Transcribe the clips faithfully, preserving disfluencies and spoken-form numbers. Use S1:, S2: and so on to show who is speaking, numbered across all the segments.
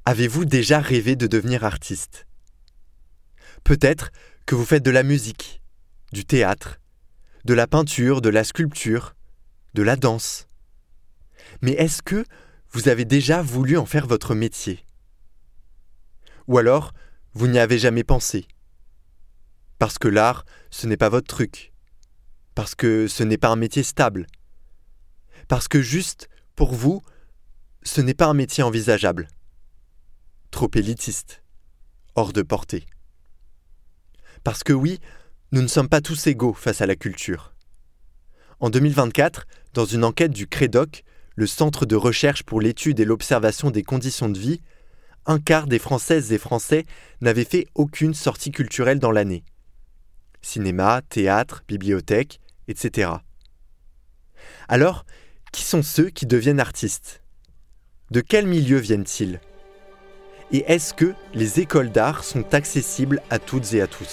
S1: Avez-vous déjà rêvé de devenir artiste ? Peut-être que vous faites de la musique, du théâtre, de la peinture, de la sculpture, de la danse. Mais est-ce que vous avez déjà voulu en faire votre métier ? Ou alors, vous n'y avez jamais pensé ? Parce que l'art, ce n'est pas votre truc. Parce que ce n'est pas un métier stable. Parce que juste, pour vous, ce n'est pas un métier envisageable. Trop élitiste, hors de portée. Parce que oui, nous ne sommes pas tous égaux face à la culture. En deux mille vingt-quatre, dans une enquête du CREDOC, le Centre de recherche pour l'étude et l'observation des conditions de vie, un quart des Françaises et Français n'avaient fait aucune sortie culturelle dans l'année. Cinéma, théâtre, bibliothèque, et cetera. Alors, qui sont ceux qui deviennent artistes ? De quel milieu viennent-ils ? Et est-ce que les écoles d'art sont accessibles à toutes et à tous ?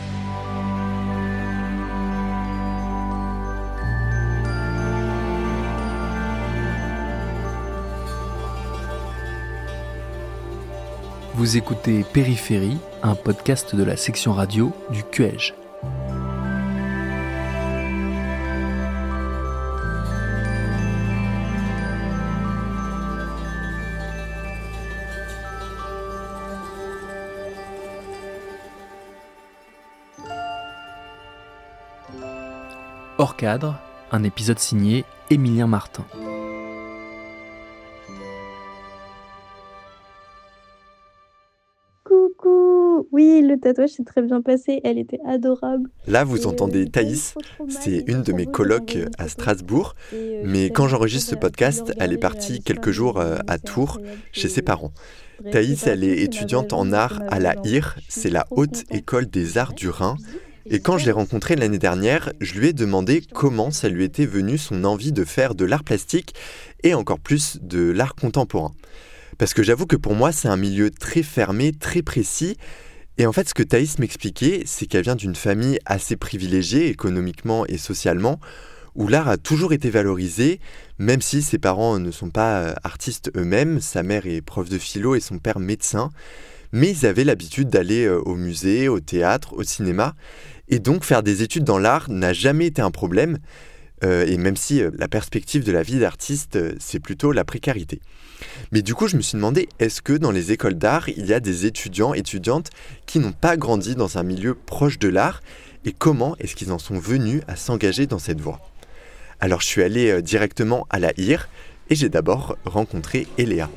S2: Vous écoutez Périphérie, un podcast de la section radio du Q E J. Hors cadre, un épisode signé Émilien Martin.
S3: Coucou! Oui, le tatouage s'est très bien passé, elle était adorable.
S1: Là, vous
S3: Et,
S1: entendez
S3: euh,
S1: Thaïs,
S3: trop, trop mal,
S1: c'est
S3: et
S1: une de
S3: trop
S1: mes
S3: beau
S1: colocs
S3: d'avoir une
S1: à
S3: photo.
S1: Strasbourg,
S3: Et, euh,
S1: mais
S3: je
S1: quand
S3: t'avais
S1: j'enregistre ce
S3: proposé à
S1: podcast,
S3: plusieurs
S1: elle est
S3: regarder,
S1: partie
S3: euh,
S1: quelques
S3: l'histoire
S1: jours
S3: de-
S1: euh, à
S3: c'est
S1: Tours,
S3: incroyable
S1: chez
S3: que-
S1: ses parents.
S3: Bref,
S1: Thaïs,
S3: c'est pas
S1: elle
S3: tout,
S1: est
S3: c'est ma
S1: étudiante
S3: vraie
S1: en
S3: vie,
S1: art
S3: c'est ma
S1: à la
S3: vraie
S1: I R,
S3: vie. Je suis
S1: c'est la
S3: trop
S1: Haute
S3: contente
S1: École
S3: que
S1: des
S3: tu
S1: Arts
S3: fasses
S1: du Rhin.
S3: visite.
S1: Et quand je l'ai
S3: j'espère
S1: rencontrée
S3: que-
S1: l'année dernière, je lui ai demandé comment ça lui était venu son envie de faire de l'art plastique et encore plus de l'art contemporain. Parce que j'avoue que pour moi, c'est un milieu très fermé, très précis. Et en fait, ce que Thaïs m'expliquait, c'est qu'elle vient d'une famille assez privilégiée économiquement et socialement, où l'art a toujours été valorisé, même si ses parents ne sont pas artistes eux-mêmes. Sa mère est prof de philo et son père médecin. Mais ils avaient l'habitude d'aller au musée, au théâtre, au cinéma. Et donc, faire des études dans l'art n'a jamais été un problème. Euh, et même si euh, la perspective de la vie d'artiste, euh, c'est plutôt la précarité. Mais du coup, je me suis demandé, est-ce que dans les écoles d'art, il y a des étudiants, étudiantes qui n'ont pas grandi dans un milieu proche de l'art ? Et comment est-ce qu'ils en sont venus à s'engager dans cette voie ? Alors, je suis allé euh, directement à la I R et j'ai d'abord rencontré Eléa.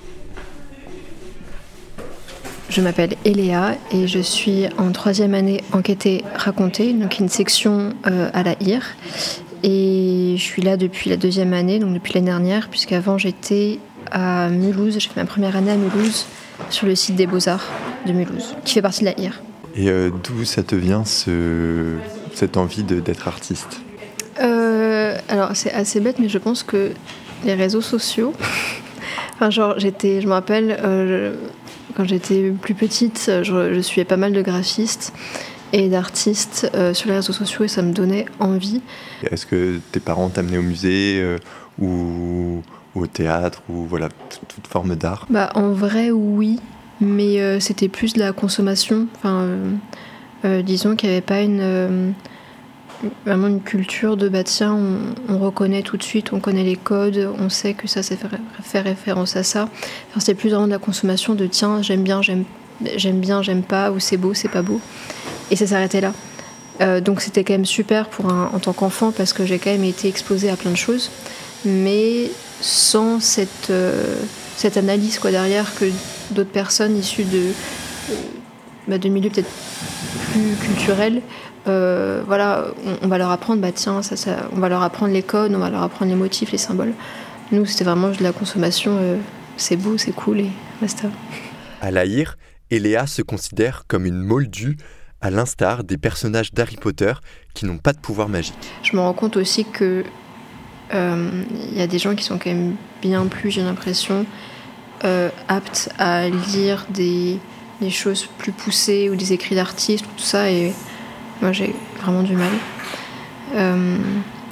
S4: Je m'appelle Eléa et je suis en troisième année enquêter raconter, donc une section euh, à la I R. Et je suis là depuis la deuxième année, donc depuis l'année dernière, puisqu'avant j'étais à Mulhouse, j'ai fait ma première année à Mulhouse, sur le site des Beaux-Arts de Mulhouse, qui fait partie de la I R.
S1: Et euh, d'où ça te vient, ce, cette envie de, d'être artiste ?
S4: euh, Alors c'est assez bête, mais je pense que les réseaux sociaux... enfin genre, j'étais, je me rappelle... Euh, Quand j'étais plus petite, je, je suivais pas mal de graphistes et d'artistes euh, sur les réseaux sociaux et ça me donnait envie.
S1: Est-ce que tes parents t'amenaient au musée euh, ou, ou au théâtre ou voilà, toute, toute forme d'art ?
S4: Bah, en vrai, oui, mais euh, c'était plus de la consommation. Enfin, euh, euh, disons qu'il n'y avait pas une, euh, vraiment une culture de bah tiens, on, on reconnaît tout de suite, on connaît les codes, on sait que ça, c'est fait, fait référence à ça. Enfin, c'était plus vraiment de la consommation de tiens, j'aime bien, j'aime, j'aime bien, j'aime pas, ou c'est beau, c'est pas beau. Et ça s'arrêtait là. Euh, donc c'était quand même super pour un, en tant qu'enfant parce que j'ai quand même été exposée à plein de choses, mais sans cette, euh, cette analyse quoi, derrière que d'autres personnes issues de, euh, bah, de milieux peut-être plus culturels, euh, voilà, on, on va leur apprendre, bah, tiens, ça, ça, on va leur apprendre les codes, on va leur apprendre les motifs, les symboles. Nous, c'était vraiment de la consommation, euh, c'est beau, c'est cool et basta.
S1: À la I R, Eléa se considère comme une moldue, à l'instar des personnages d'Harry Potter qui n'ont pas de pouvoir magique.
S4: Je me rends compte aussi que euh, y a des gens qui sont quand même bien plus, j'ai l'impression, euh, aptes à lire des, des choses plus poussées ou des écrits d'artistes, tout ça, et moi j'ai vraiment du mal. Euh,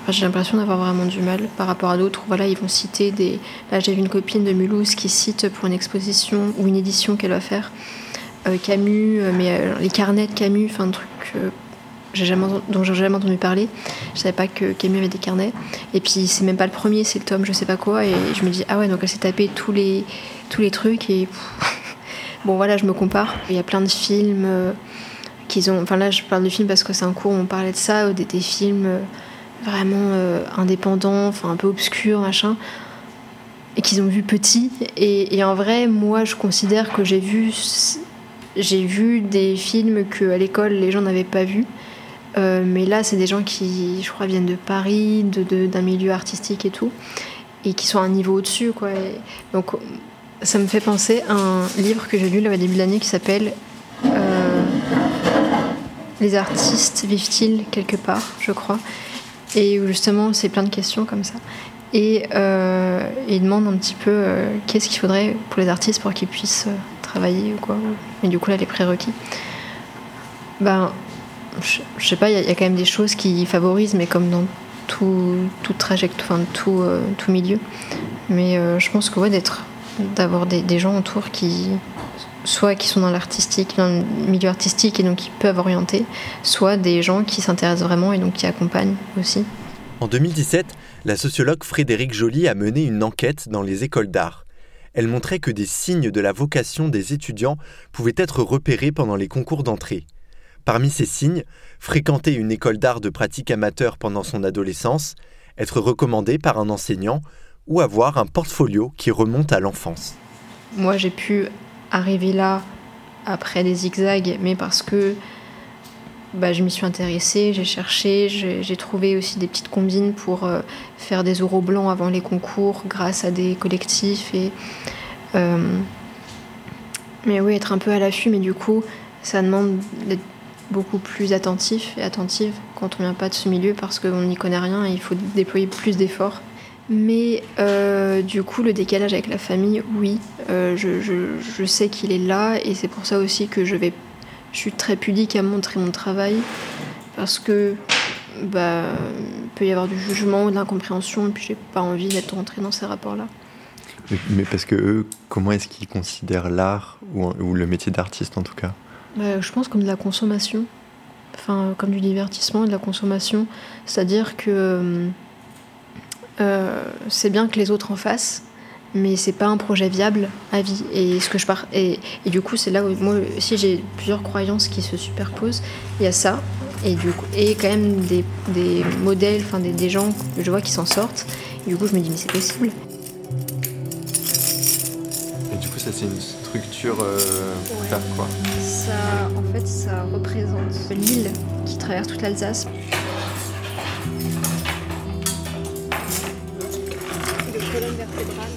S4: Enfin, j'ai l'impression d'avoir vraiment du mal par rapport à d'autres. Voilà, ils vont citer des... Là, j'ai vu une copine de Mulhouse qui cite pour une exposition ou une édition qu'elle va faire euh, Camus, euh, mais euh, les carnets de Camus, enfin un truc euh, j'ai jamais, dont j'ai jamais entendu parler. Je savais pas que Camus avait des carnets. Et puis c'est même pas le premier, c'est le tome je sais pas quoi. Et je me dis ah ouais, donc elle s'est tapé tous les tous les trucs et pff. Bon voilà, je me compare. Il y a plein de films euh, qu'ils ont. Enfin là, je parle de films parce que c'est un cours où on parlait de ça, des, des films euh, vraiment euh, indépendants, enfin un peu obscurs, machin, et qu'ils ont vu petit. Et, et en vrai, moi, je considère que j'ai vu, j'ai vu des films que à l'école les gens n'avaient pas vus. Euh, mais là, c'est des gens qui, je crois, viennent de Paris, de, de, d'un milieu artistique et tout, et qui sont à un niveau au-dessus, quoi. Et donc, ça me fait penser à un livre que j'ai lu là, au début de l'année qui s'appelle euh, Les artistes vivent-ils quelque part, je crois, et où justement, c'est plein de questions comme ça. Et euh, il demande un petit peu euh, qu'est-ce qu'il faudrait pour les artistes pour qu'ils puissent euh, travailler ou quoi. Et du coup, là, les prérequis. Ben. Je, je sais pas, il y, y a quand même des choses qui favorisent, mais comme dans tout, toute trajectoire, enfin tout, euh, tout milieu. Mais euh, je pense que ouais, d'être, d'avoir des, des gens autour qui, soit qui sont dans l'artistique, dans le milieu artistique et donc qui peuvent orienter, soit des gens qui s'intéressent vraiment et donc qui accompagnent aussi.
S1: En deux mille dix-sept, la sociologue Frédérique Joly a mené une enquête dans les écoles d'art. Elle montrait que des signes de la vocation des étudiants pouvaient être repérés pendant les concours d'entrée. Parmi ces signes, fréquenter une école d'art de pratique amateur pendant son adolescence, être recommandé par un enseignant ou avoir un portfolio qui remonte à l'enfance.
S4: Moi, j'ai pu arriver là après des zigzags, mais parce que bah, je m'y suis intéressée, j'ai cherché, j'ai, j'ai trouvé aussi des petites combines pour euh, faire des oraux blancs avant les concours grâce à des collectifs. Et, euh, mais oui, être un peu à l'affût, mais du coup, ça demande d'être beaucoup plus attentif et attentive quand on vient pas de ce milieu parce qu'on n'y connaît rien et il faut déployer plus d'efforts. Mais euh, du coup, le décalage avec la famille, oui, euh, je, je, je sais qu'il est là et c'est pour ça aussi que je vais, je suis très pudique à montrer mon travail parce que bah, peut y avoir du jugement ou de l'incompréhension et puis j'ai pas envie d'être rentrée dans ces rapports-là.
S5: Mais parce que eux, comment est-ce qu'ils considèrent l'art ou, ou le métier d'artiste en tout cas ?
S4: Bah, je pense comme de la consommation, enfin comme du divertissement et de la consommation, c'est-à-dire que euh, c'est bien que les autres en fassent, mais c'est pas un projet viable à vie. Et ce que je pars et, et du coup c'est là où moi aussi j'ai plusieurs croyances qui se superposent. Il y a ça et du coup et quand même des, des modèles, enfin des, des gens que je vois qui s'en sortent. Et du coup je me dis mais c'est possible.
S5: Et du coup ça c'est une structure euh, pour
S4: ouais.
S5: faire quoi ?
S4: Ça, en fait, ça représente l'île qui traverse toute l'Alsace. De colonne vertébrale.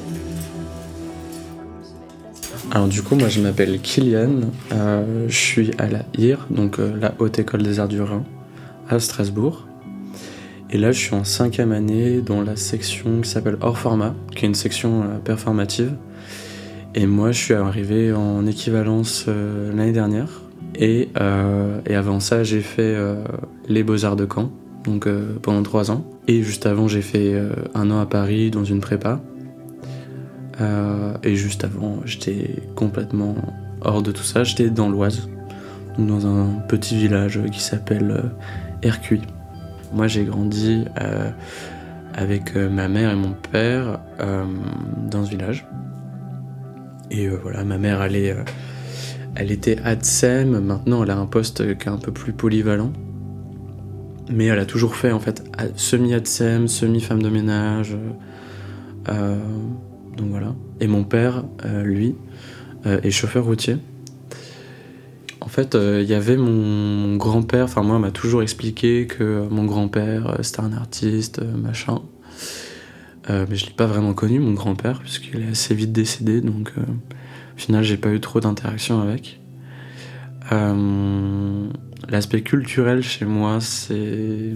S6: Alors du coup, moi je m'appelle Kylian, euh, je suis à la I R, donc euh, la Haute École des Arts du Rhin, à Strasbourg. Et là, je suis en cinquième année dans la section qui s'appelle Hors Format, qui est une section euh, performative. Et moi, je suis arrivé en équivalence euh, l'année dernière. Et, euh, et avant ça, j'ai fait euh, les Beaux-Arts de Caen, donc euh, pendant trois ans. Et juste avant, j'ai fait euh, un an à Paris dans une prépa. Euh, et juste avant, j'étais complètement hors de tout ça. J'étais dans l'Oise, donc dans un petit village qui s'appelle euh, Ercuy. Moi, j'ai grandi euh, avec euh, ma mère et mon père euh, dans ce village. Et euh, voilà, ma mère, elle, est, euh, elle était A D S E M, maintenant elle a un poste qui est un peu plus polyvalent. Mais elle a toujours fait en fait semi-A D S E M, semi-femme de ménage. Euh, donc voilà. Et mon père, euh, lui, euh, est chauffeur routier. En fait, il euh, y avait mon, mon grand-père, enfin moi, m'a toujours expliqué que mon grand-père, euh, c'était un artiste, euh, machin. Euh, mais je l'ai pas vraiment connu, mon grand-père, puisqu'il est assez vite décédé, donc euh, au final, j'ai pas eu trop d'interaction avec. Euh, l'aspect culturel chez moi, c'est...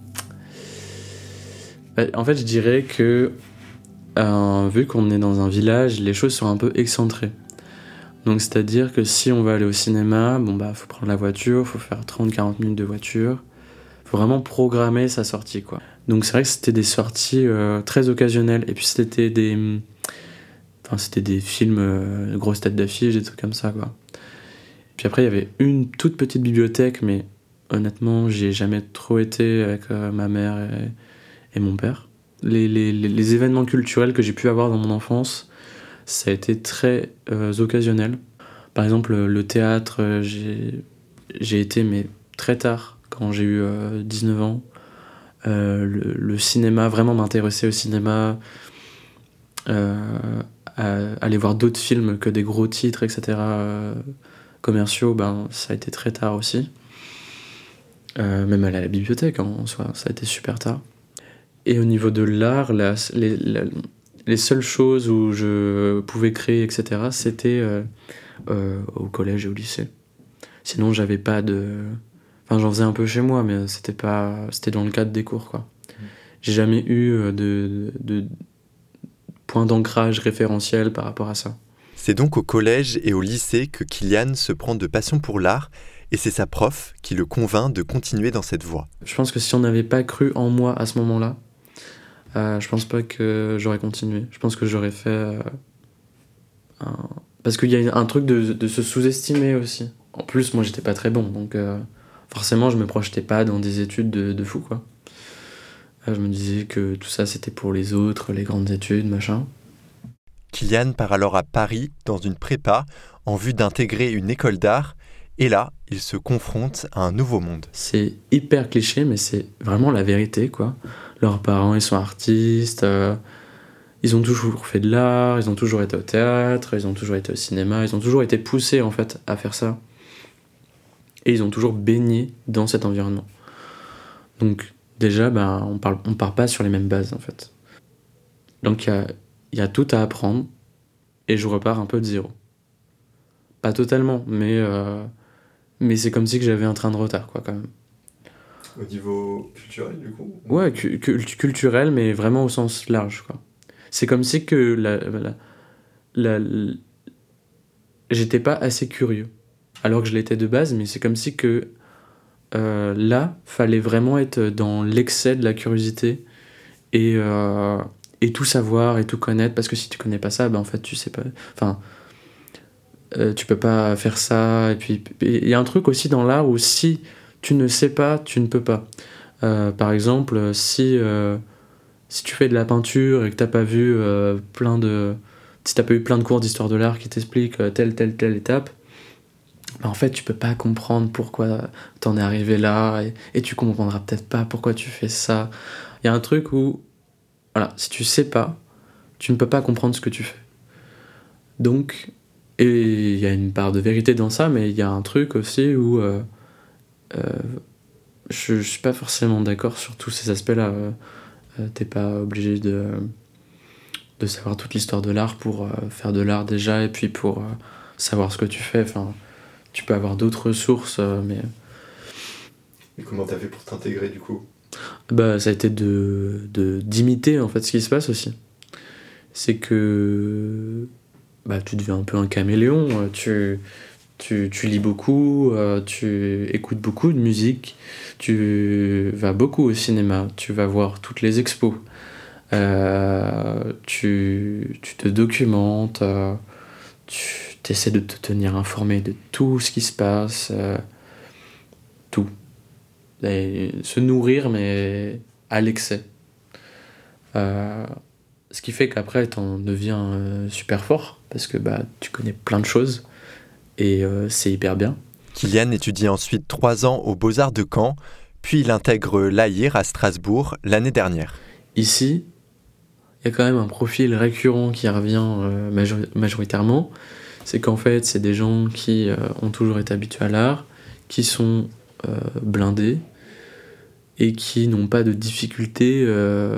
S6: En fait, je dirais que, euh, vu qu'on est dans un village, les choses sont un peu excentrées. Donc, c'est-à-dire que si on veut aller au cinéma, bon bah, faut prendre la voiture, faut faire trente à quarante minutes de voiture. Faut vraiment programmer sa sortie, quoi. Donc c'est vrai que c'était des sorties euh, très occasionnelles. Et puis c'était des, enfin, c'était des films euh, grosses têtes d'affiche, des trucs comme ça, quoi. Puis après, il y avait une toute petite bibliothèque, mais honnêtement, j'y ai jamais trop été avec euh, ma mère et, et mon père. Les, les, les événements culturels que j'ai pu avoir dans mon enfance, ça a été très euh, occasionnel. Par exemple, le théâtre, euh, j'ai, j'ai été mais très tard, quand j'ai eu euh, dix-neuf ans. Euh, le, le cinéma, vraiment m'intéresser au cinéma, euh, à, aller voir d'autres films que des gros titres, et cetera euh, commerciaux, ben, ça a été très tard aussi. Euh, même aller à la bibliothèque, en soi, ça a été super tard. Et au niveau de l'art, la, les, la, les seules choses où je pouvais créer, et cetera, c'était euh, euh, au collège et au lycée. Sinon, j'avais pas de... Enfin, j'en faisais un peu chez moi, mais c'était pas... c'était dans le cadre des cours, quoi. J'ai jamais eu de, de, de point d'ancrage référentiel par rapport à ça.
S1: C'est donc au collège et au lycée que Kylian se prend de passion pour l'art, et c'est sa prof qui le convainc de continuer dans cette voie.
S6: Je pense que si on n'avait pas cru en moi à ce moment-là, euh, je pense pas que j'aurais continué. Je pense que j'aurais fait... Euh, un... Parce qu'il y a un truc de, de se sous-estimer aussi. En plus, moi, j'étais pas très bon, donc euh, forcément, je me projetais pas dans des études de, de fou, quoi. Euh, je me disais que tout ça, c'était pour les autres, les grandes études, machin.
S1: Kylian part alors à Paris, dans une prépa, en vue d'intégrer une école d'art, et là, il se confronte à un nouveau monde.
S6: C'est hyper cliché, mais c'est vraiment la vérité, quoi. Leurs parents, ils sont artistes, euh, ils ont toujours fait de l'art, ils ont toujours été au théâtre, ils ont toujours été au cinéma, ils ont toujours été poussés, en fait, à faire ça. Et ils ont toujours baigné dans cet environnement. Donc, déjà, ben, on parle, on part pas sur les mêmes bases, en fait. Donc, il y a, y a tout à apprendre, et je repars un peu de zéro. Pas totalement, mais... Euh, Mais c'est comme si que j'avais un train de retard, quoi, quand même.
S5: Au niveau culturel, du coup ?
S6: Ouais, cu- cu- culturel, mais vraiment au sens large, quoi. C'est comme si que la, la, la, la, j'étais pas assez curieux, alors que je l'étais de base, mais c'est comme si que euh, là, fallait vraiment être dans l'excès de la curiosité et, euh, et tout savoir et tout connaître, parce que si tu connais pas ça, ben en fait, tu sais pas... Enfin... Euh, tu peux pas faire ça, et puis il y a un truc aussi dans l'art où si tu ne sais pas, tu ne peux pas. Euh, par exemple, si, euh, si tu fais de la peinture et que t'as pas vu euh, plein de... Si t'as pas eu plein de cours d'histoire de l'art qui t'expliquent euh, telle, telle, telle étape, bah en fait tu peux pas comprendre pourquoi t'en es arrivé là, et, et tu comprendras peut-être pas pourquoi tu fais ça. Il y a un truc où, voilà, si tu sais pas, tu ne peux pas comprendre ce que tu fais. Donc... Et il y a une part de vérité dans ça, mais il y a un truc aussi où euh, euh, je, je suis pas forcément d'accord sur tous ces aspects-là. Euh, euh, t'es pas obligé de, de savoir toute l'histoire de l'art pour euh, faire de l'art déjà, et puis pour euh, savoir ce que tu fais. Enfin, tu peux avoir d'autres ressources, euh, mais...
S5: Et comment t'as fait pour t'intégrer, du coup ?
S6: Bah, ça a été de, de, d'imiter, en fait, ce qui se passe aussi. C'est que... Bah, tu deviens un peu un caméléon, tu, tu, tu lis beaucoup, euh, tu écoutes beaucoup de musique, tu vas beaucoup au cinéma, tu vas voir toutes les expos, euh, tu, tu te documentes, euh, tu essaies de te tenir informé de tout ce qui se passe, euh, tout. Et se nourrir, mais à l'excès. Euh, Ce qui fait qu'après, t'en deviens euh, super fort, parce que bah, tu connais plein de choses, et euh, c'est hyper bien.
S1: Kylian étudie ensuite trois ans aux Beaux-Arts de Caen, puis il intègre l'A I R à Strasbourg l'année dernière.
S6: Ici, il y a quand même un profil récurrent qui revient euh, major- majoritairement, c'est qu'en fait, c'est des gens qui euh, ont toujours été habitués à l'art, qui sont euh, blindés, et qui n'ont pas de difficultés... Euh,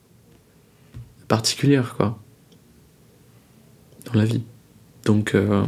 S6: particulière, quoi, dans la vie. Donc euh,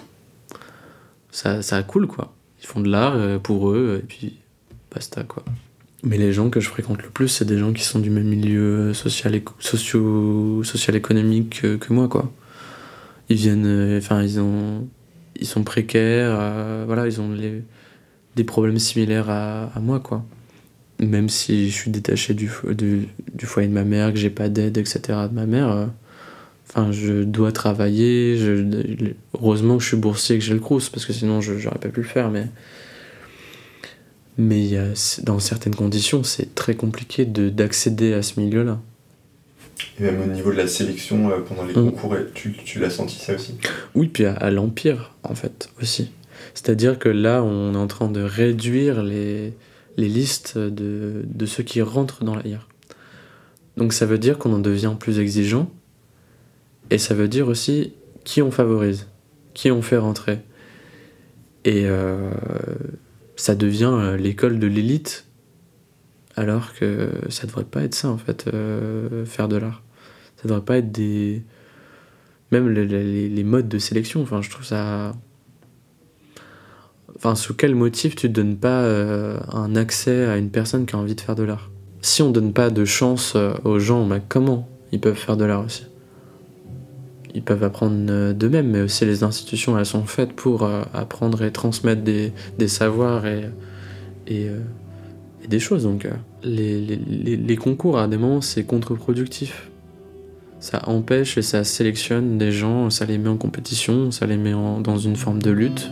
S6: ça, ça coule, quoi. Ils font de l'art euh, pour eux, et puis basta, quoi. Mais les gens que je fréquente le plus, c'est des gens qui sont du même milieu social et socio, social économique que, que moi, quoi. Ils viennent, enfin, euh, ils ont, ils sont précaires, euh, voilà, ils ont les, des problèmes similaires à, à moi, quoi. même si je suis détaché du, fo- du, du foyer de ma mère, que j'ai pas d'aide, et cetera de ma mère, euh, enfin, je dois travailler. Je, heureusement que je suis boursier et que j'ai le Crous, parce que sinon je j'aurais pas pu le faire. Mais, mais il y a, dans certaines conditions, c'est très compliqué de, d'accéder à ce milieu-là.
S5: Et même au niveau de la sélection euh, pendant les
S6: Mmh.
S5: concours, tu, tu l'as senti ça aussi?
S6: Oui, puis à, à l'Empire, en fait, aussi. C'est-à-dire que là, on est en train de réduire les, les listes de, de ceux qui rentrent dans la I R. Donc ça veut dire qu'on en devient plus exigeant, et ça veut dire aussi qui on favorise, qui on fait rentrer. Et euh, ça devient euh, l'école de l'élite, alors que ça devrait pas être ça, en fait, euh, faire de l'art. Ça devrait pas être des... Même les, les, les modes de sélection, enfin, je trouve ça... Enfin, sous quel motif tu ne donnes pas euh, un accès à une personne qui a envie de faire de l'art? Si on ne donne pas de chance euh, aux gens, bah, comment ils peuvent faire de l'art aussi? Ils peuvent apprendre euh, d'eux-mêmes, mais aussi les institutions, elles sont faites pour euh, apprendre et transmettre des, des savoirs et, et, euh, et des choses. Donc, euh, les, les, les concours, à des moments, c'est contre-productif. Ça empêche et ça sélectionne des gens, ça les met en compétition, ça les met en, dans une forme de lutte.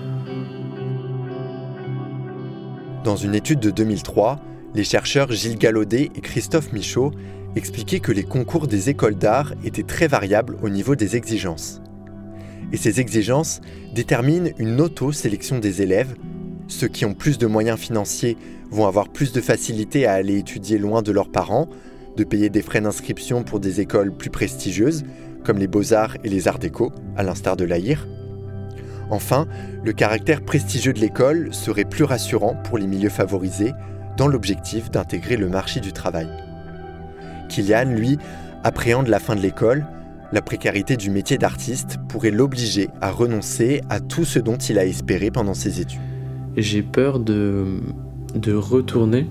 S1: Dans une étude de deux mille trois, les chercheurs Gilles Gallaudet et Christophe Michaud expliquaient que les concours des écoles d'art étaient très variables au niveau des exigences. Et ces exigences déterminent une auto-sélection des élèves. Ceux qui ont plus de moyens financiers vont avoir plus de facilité à aller étudier loin de leurs parents, de payer des frais d'inscription pour des écoles plus prestigieuses, comme les Beaux-Arts et les Arts Déco, à l'instar de l'A I R. Enfin, le caractère prestigieux de l'école serait plus rassurant pour les milieux favorisés, dans l'objectif d'intégrer le marché du travail. Kylian, lui, appréhende la fin de l'école. La précarité du métier d'artiste pourrait l'obliger à renoncer à tout ce dont il a espéré pendant ses études.
S6: J'ai peur de, de retourner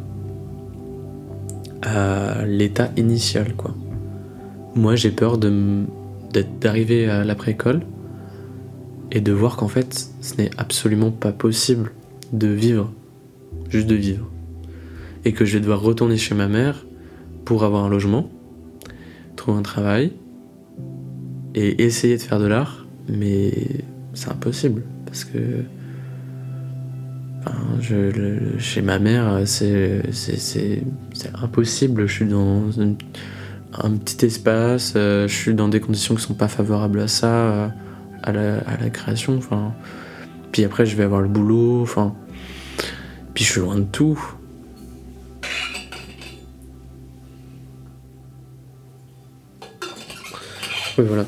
S6: à l'état initial, quoi. Moi, j'ai peur de, d'être, d'arriver à l'après-école et de voir qu'en fait, ce n'est absolument pas possible de vivre, juste de vivre. Et que je vais devoir retourner chez ma mère pour avoir un logement, trouver un travail et essayer de faire de l'art, mais c'est impossible parce que enfin, je, le, chez ma mère, c'est, c'est, c'est, c'est impossible. Je suis dans une, un petit espace, euh, je suis dans des conditions qui sont pas favorables à ça, euh, à la, à la création. Enfin, puis après, je vais avoir le boulot. Enfin, puis je suis loin de tout. Oui, voilà.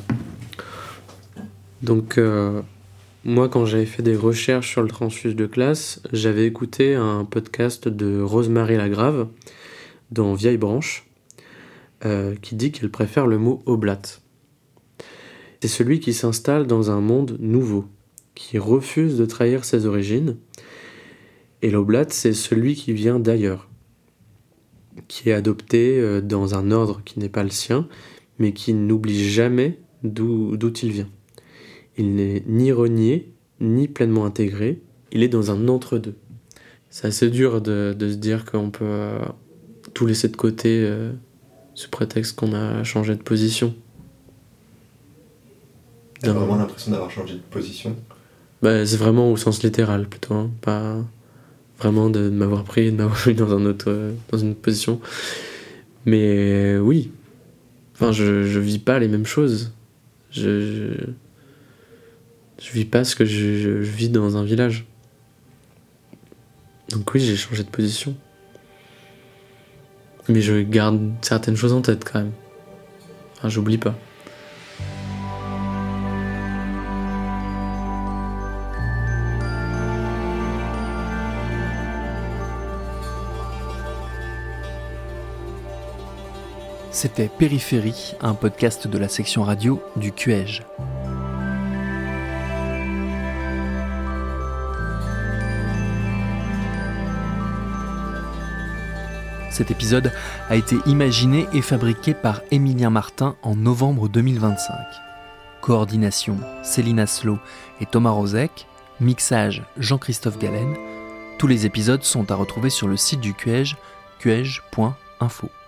S6: Donc, euh, moi, quand j'avais fait des recherches sur le transfuge de classe, j'avais écouté un podcast de Rosemarie Lagrave dans Vieille Branche, euh, qui dit qu'elle préfère le mot oblate. C'est celui qui s'installe dans un monde nouveau, qui refuse de trahir ses origines. Et l'oblate, c'est celui qui vient d'ailleurs, qui est adopté dans un ordre qui n'est pas le sien, mais qui n'oublie jamais d'où, d'où il vient. Il n'est ni renié, ni pleinement intégré, il est dans un entre-deux. C'est assez dur de, de se dire qu'on peut euh, tout laisser de côté euh, sous prétexte qu'on a changé de position.
S5: T'as vraiment l'impression d'avoir changé de position?
S6: Bah, c'est vraiment au sens littéral plutôt, hein, pas vraiment de m'avoir pris et de m'avoir mis dans, un autre, euh, dans une autre position. Mais euh, oui, enfin, je, je vis pas les mêmes choses. Je, je, je vis pas ce que je, je, je vis dans un village. Donc oui, j'ai changé de position. Mais je garde certaines choses en tête quand même. Enfin, j'oublie pas.
S2: C'était Périphérie, un podcast de la section radio du Q E J. Cet épisode a été imaginé et fabriqué par Émilien Martin en novembre deux mille vingt-cinq. Coordination Céline Asselot et Thomas Rozek. Mixage Jean-Christophe Galen. Tous les épisodes sont à retrouver sur le site du Q E J cuege point info.